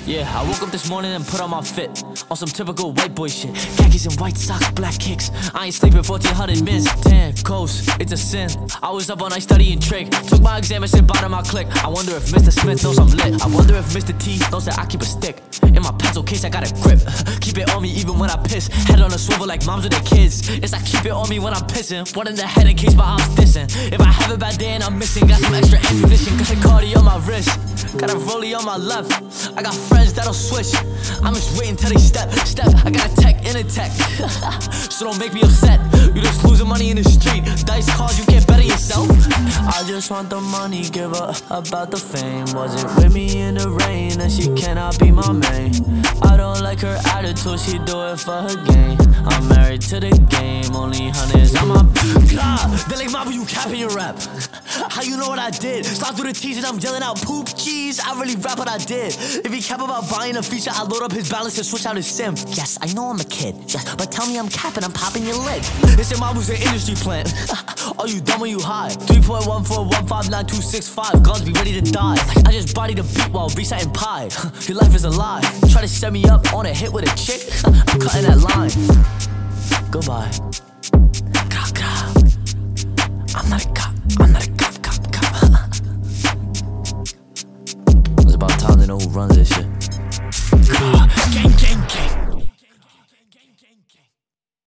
Yeah, I woke up this morning and put on my fit. On some typical white boy shit. Khakis and white socks, black kicks. I ain't sleeping 1400 minutes. 10 coast, it's a sin. I was up all night studying trick. Took my exam and said bottom my click. I wonder if Mr. Smith knows I'm lit. I wonder if Mr. T knows that I keep a stick. In my pencil case I got a grip. Keep it on me even when I piss. Head on a swivel like moms with their kids. It's I keep it on me when I'm pissing. One in the head in case my arm's dissing. If I have a bad day and I'm missing, got some extra ammunition. Got a cardi on my wrist. Got a rollie on my left. I got friends that'll switch. I'm just waiting till they step. I got a tech in a tech. So don't make me upset. You just losing money in the street. Dice cards, you can't bet on yourself. I just want the money, give her about the fame. Wasn't with me in the rain, and she cannot be my main. I don't like her attitude, she do it for her gain. I'm married to the game, only hundreds on my God, they like Mama, you capping your rap. How you know what I did? Slide through the T's and I'm yelling out poop cheese. I really rap what I did. If he cap about buying a feature, I load up his balance and switch out his sim. Yes, I know I'm a kid, yes, but tell me I'm capping, I'm popping your lid. They say mom was an industry plant. Are you dumb or you high? 3.14159265, guns be ready to die. I just body the beat while reciting pie. Your life is a lie. Try to set me up on a hit with a chick. I'm cutting that line. Goodbye. I'm not a cop. I'm not a cop. It's about time to know who runs this shit.